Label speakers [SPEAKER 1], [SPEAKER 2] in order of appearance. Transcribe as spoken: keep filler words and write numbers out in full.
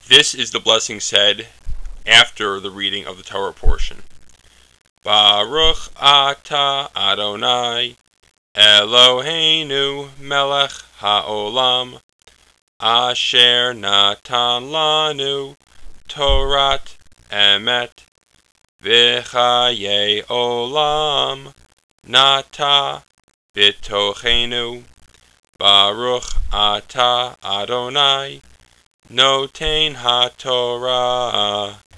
[SPEAKER 1] This is the blessing said after the reading of the Torah portion. Baruch atah Adonai Eloheinu melech haolam asher natan lanu Torat emet v'chaye olam nata bitochenu. Baruch atah Adonai Noten HaTorah